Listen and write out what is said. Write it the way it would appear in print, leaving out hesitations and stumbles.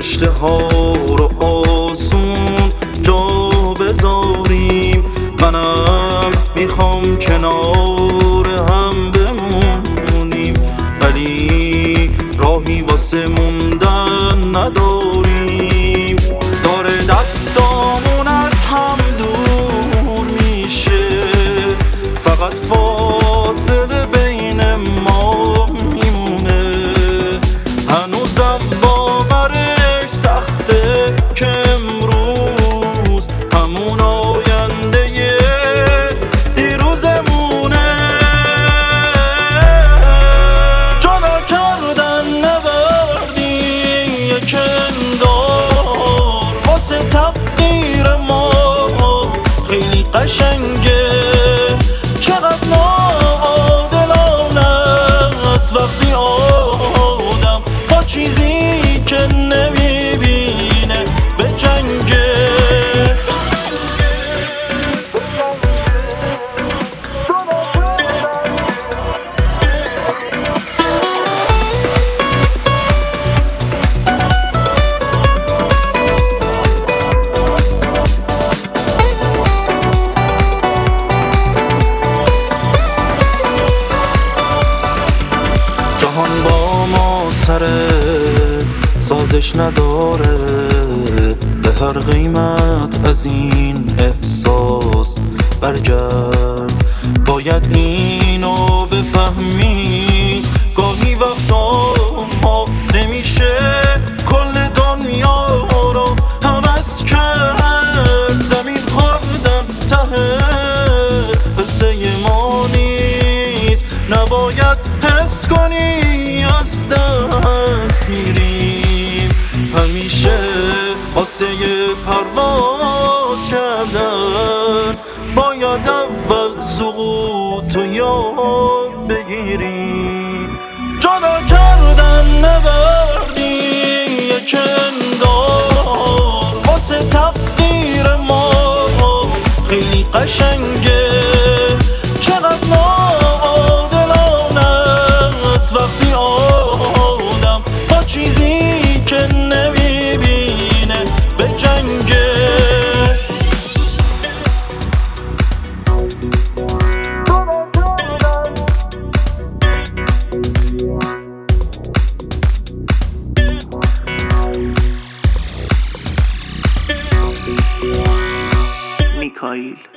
گذشته ها رو آسون جا بذاریم. منم میخوام کنار هم بمونیم، ولی راهی واسه موندن نداریم. داره دستامون از هم دور میشه، فقط فاصله بین ما میمونه. هنوزم باورش سخته که امروز همون آینده دیروزمونه. جدا کردن نبردی یک اندار واسه تقدیر ما خیلی قشنگه. چقدر ناعادلانه است وقتی آدم با چیزی که نمیبینه به جنگه. جهان با ما سره سازش نداره، به هر قیمت از این احساس برگرد. باید اینو بفهمی گاهی وقتا ما نمیشه کل دنیا رو هوس کرد. زمین خوردن ته قصه ما نیست، نباید حس کنی از دست میریم. همیشه واسه پرواز کردن باید اول سقوط رو یاد بگیریم. جدا کردن نبردی یک اندار واسه تقدیر ما خیلی قشنگه. چقدر ناعادلانه است وقتی آدم با چیزی که نمیبینه به جنگه. میکائیل